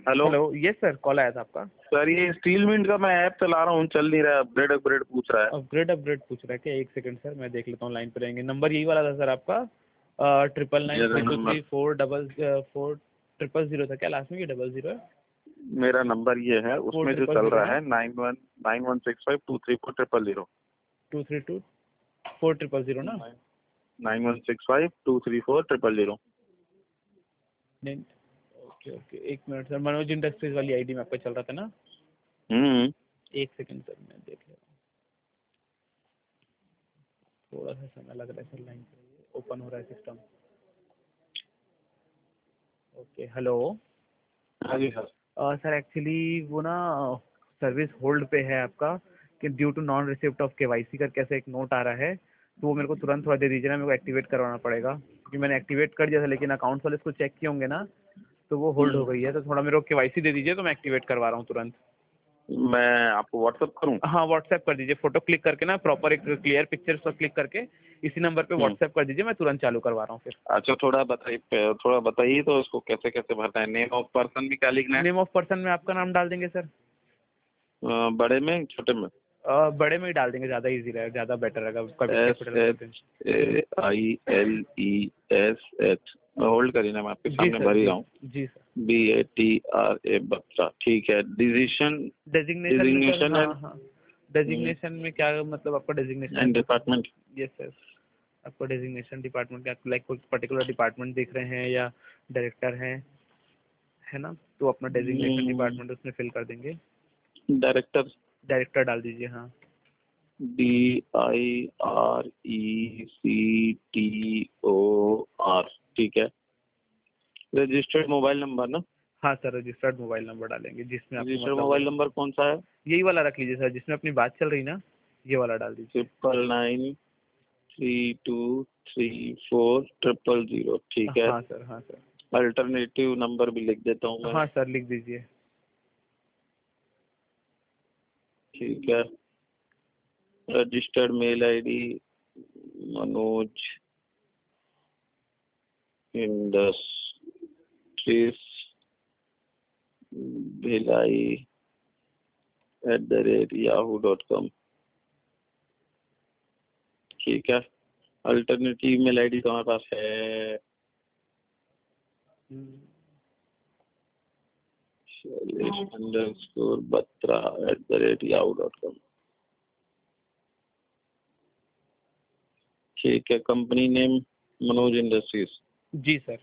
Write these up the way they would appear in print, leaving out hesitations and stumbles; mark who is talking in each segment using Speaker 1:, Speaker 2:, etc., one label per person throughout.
Speaker 1: Hello.
Speaker 2: Hello, yes sir, call आया था आपका।
Speaker 1: सर ये स्टील मिंट का मैं ऐप चला रहा हूँ, चल नहीं रहा है, अपग्रेड पूछ रहा है।
Speaker 2: अपग्रेड पूछ रहा है क्या? एक सेकंड सर, मैं देख लेता हूँ, लाइन पे रहेंगे। नंबर यही वाला था सर आपका, 99932400 था क्या लास्ट में, कि 00 है?
Speaker 1: मेरा नंबर ये है, उसमें जो चल
Speaker 2: 4000
Speaker 1: रहा
Speaker 2: ना,
Speaker 1: है 9165234000।
Speaker 2: 2324000 ना?
Speaker 1: 9165234000।
Speaker 2: नहीं, ओके, एक minute sir, Manoj industries ID आईडी में आपका चल रहा था ना? एक सेकंड सर, मैं देख ले रहा हूँ, थोड़ा सा समय लग रहा है सर, लाइन पे ओपन हो रहा है सिस्टम। Okay, hello.
Speaker 1: हाँ जी सर।
Speaker 2: सर एक्चुअली वो ना सर्विस होल्ड पे है आपका, कि due to non receipt of KYC करके ऐसे एक नोट आ रहा है, तो वो मेरे को तुरंत थोड़ा दे दीजिए ना, मेरे को एक्टिवेट करवाना पड़ेगा, क्योंकि मैंने एक्टिवेट कर दिया था, लेकिन अकाउंट वाले इसको चेक किए होंगे ना, तो वो होल्ड हो गई है। तो थोड़ा मेरे को केवाईसी दे दीजिए, तो मैं एक्टिवेट करवा रहा हूँ तुरंत।
Speaker 1: मैं आपको व्हाट्सअप करूँ?
Speaker 2: हाँ, व्हाट्सएप कर दीजिए, फोटो क्लिक करके ना, प्रॉपर एक क्लियर पिक्चर पर क्लिक करके इसी नंबर पे व्हाट्सएप कर दीजिए, मैं तुरंत चालू करवा रहा हूँ फिर।
Speaker 1: अच्छा, थोड़ा बताइए तो उसको कैसे कैसे भरना है। नेम ऑफ पर्सन भी क्या लिखना है?
Speaker 2: नेम ऑफ पर्सन में आपका नाम डाल देंगे सर।
Speaker 1: बड़े में छोटे में?
Speaker 2: बड़े में ही डाल देंगे, ज़्यादा इजी रहेगा, ज़्यादा बेटर रहेगा, कभी कैपिटल कर देंगे।
Speaker 1: SHAILESH। होल्ड करिए ना, मैं आपके
Speaker 2: जी
Speaker 1: सामने
Speaker 2: सर,
Speaker 1: भर ही
Speaker 2: जी
Speaker 1: रहा हूँ।
Speaker 2: जी सर।
Speaker 1: BATRA बत्रा, ठीक है।
Speaker 2: डेजिग्नेशन में सर,
Speaker 1: डिजिग्नेशन
Speaker 2: हाँ हाँ, डेजिग्नेशन में क्या मतलब आपका डेजिग्नेशन है
Speaker 1: and
Speaker 2: sir?
Speaker 1: Department.
Speaker 2: Yes sir, आपका डेजिग्नेशन डिपार्टमेंट क्या, लाइक कोई पर्टिकुलर डिपार्टमेंट देख रहे हैं या डायरेक्टर हैं, है ना? तो अपना डेजिग्नेशन डिपार्टमेंट उसमें फिल कर देंगे।
Speaker 1: डायरेक्टर।
Speaker 2: डायरेक्टर डाल दीजिए, हाँ।
Speaker 1: DIRECTOR, ठीक है। रजिस्टर्ड मोबाइल नंबर ना?
Speaker 2: हाँ सर, रजिस्टर्ड मोबाइल नंबर डालेंगे, जिसमें आपको
Speaker 1: रजिस्टर्ड
Speaker 2: मतलब
Speaker 1: मोबाइल नंबर कौन सा है?
Speaker 2: यही वाला रख लीजिए सर, जिसमें अपनी बात चल रही ना, ये वाला डाल दीजिए।
Speaker 1: 9993234000, ठीक है।
Speaker 2: हाँ सर, हाँ सर।
Speaker 1: अल्टरनेटिव नंबर भी लिख देता हूँ मैं।
Speaker 2: हाँ सर, लिख दीजिए।
Speaker 1: ठीक है। Registered mail ID Manoj industries भिलाई@yahoo.com, ठीक है। अल्टरनेटिव ईमेल आईडी तो हमारे पास है, shailesh_batra@yahoo.com, ठीक है। Company name Manoj industries.
Speaker 2: जी सर।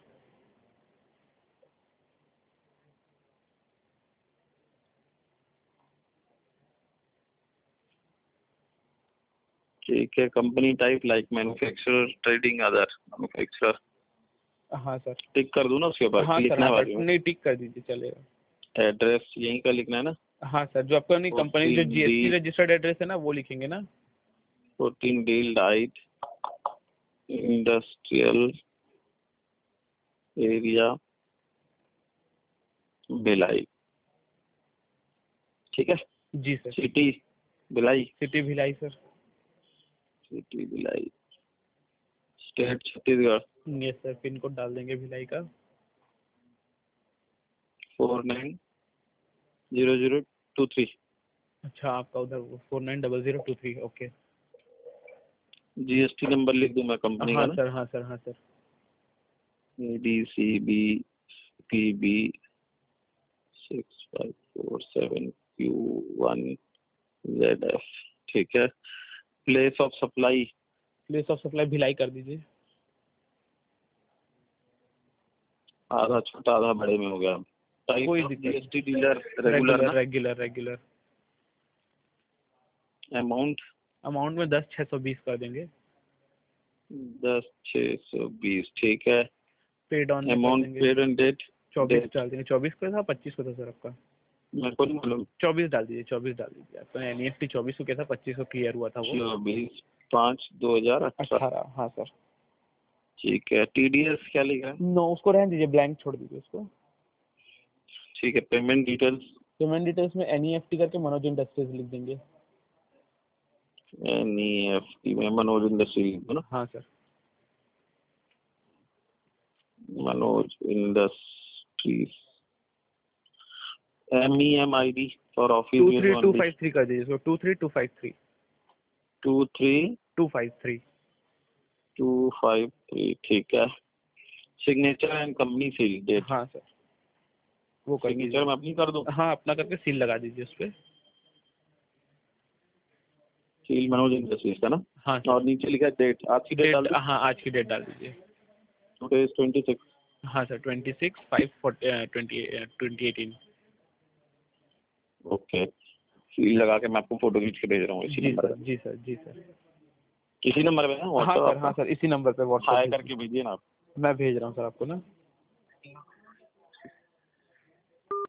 Speaker 1: ठीक है। Company type like manufacturer, trading, other manufacturer,
Speaker 2: हाँ सर।
Speaker 1: टिक कर दूं ना उसके ऊपर?
Speaker 2: हाँ सर,
Speaker 1: लिखना
Speaker 2: हाँ
Speaker 1: है
Speaker 2: सर,
Speaker 1: बाजू में।
Speaker 2: नहीं टिक कर दीजिए, चलेगा।
Speaker 1: एड्रेस यहीं का लिखना है ना?
Speaker 2: हाँ सर, जो आपका नहीं कंपनी जो
Speaker 1: 14D,
Speaker 2: जीएसटी रजिस्टर्ड एड्रेस है ना, वो लिखेंगे ना?
Speaker 1: 14D light industrial area Bhilai, ठीक है।
Speaker 2: जी सर।
Speaker 1: City Bhilai.
Speaker 2: City Bhilai sir.
Speaker 1: City Bhilai. State Chhattisgarh.
Speaker 2: Yes sir, pin code डाल देंगे भिलाई का।
Speaker 1: 490023।
Speaker 2: अच्छा, आपका उधर 490023, ओके।
Speaker 1: GST नंबर लिख दूं मैं कंपनी का
Speaker 2: हाँ
Speaker 1: ना?
Speaker 2: सर, हाँ सर, हाँ सर।
Speaker 1: ADCB PB6547Q1ZF, ठीक है। Place of supply.
Speaker 2: Place of supply Bhilai कर दीजिए।
Speaker 1: आधा छोटा आधा बड़े में हो गया। टाइप
Speaker 2: कोई
Speaker 1: ऑफ
Speaker 2: दिक्कत
Speaker 1: GST डीलर
Speaker 2: नहीं,
Speaker 1: रेगुलर ना?
Speaker 2: रेगुलर।
Speaker 1: अमाउंट
Speaker 2: अमाउंट में 10,620 कर देंगे।
Speaker 1: 10,620, ठीक है।
Speaker 2: पेड ऑन में कर
Speaker 1: अमाउंट
Speaker 2: देंगे
Speaker 1: पेड एंड डेट?
Speaker 2: 24
Speaker 1: डेट
Speaker 2: डाल देंगे। 24 को था, 25 को था सर आपका?
Speaker 1: मेरे को नहीं मालूम।
Speaker 2: 24 डाल दीजिए, 24 डाल दीजिए। आपका एनईएफटी 24 को क्या था, 25 को क्लियर हुआ था वो।
Speaker 1: 24/5/2018,
Speaker 2: 18, हाँ सर।
Speaker 1: ठीक है। TDS क्या लिखा है?
Speaker 2: नो, उसको रहने दीजिए, ब्लैंक छोड़ दीजिए उसको।
Speaker 1: ठीक है। Payment details?
Speaker 2: पेमेंट डिटेल्स में एनईएफटी करके मनोज इंडस्ट्रीज लिख देंगे।
Speaker 1: NEFT में मनोज इंडस्ट्री लिख दो ना?
Speaker 2: हाँ sir.
Speaker 1: Manoj industries, MEMID for office
Speaker 2: 23253 कर दीजिए इसको, 23253
Speaker 1: 23253
Speaker 2: 253।
Speaker 1: ठीक है। Signature and company seal date.
Speaker 2: हाँ सर, वो कर
Speaker 1: सिग्नेचर
Speaker 2: दीजिए।
Speaker 1: मैं अपनी कर दूं?
Speaker 2: हाँ, अपना करके सील लगा दीजिए उस पे।
Speaker 1: सील मनोज इंडस्ट्रीज का ना?
Speaker 2: हाँ सर।
Speaker 1: और नीचे लिखा है डेट, आज की डेट डाल दूं?
Speaker 2: हाँ, आज की डेट डाल दीजिए।
Speaker 1: Today is 26।
Speaker 2: हाँ सर, 26/5/2018।
Speaker 1: ओके, सील लगा के मैं आपको फोटो खींच के भेज रहा हूँ इसी
Speaker 2: जी
Speaker 1: नंबर
Speaker 2: सर,
Speaker 1: पे।
Speaker 2: जी सर, जी सर।
Speaker 1: इसी नंबर पे ना
Speaker 2: हाँ
Speaker 1: व्हाट्सएप
Speaker 2: सर,
Speaker 1: आपका?
Speaker 2: हाँ सर, इसी नंबर पे
Speaker 1: हाय
Speaker 2: व्हाट्सएप
Speaker 1: करके भेजिए ना आप।
Speaker 2: मैं भेज रहा हूँ सर आपको ना।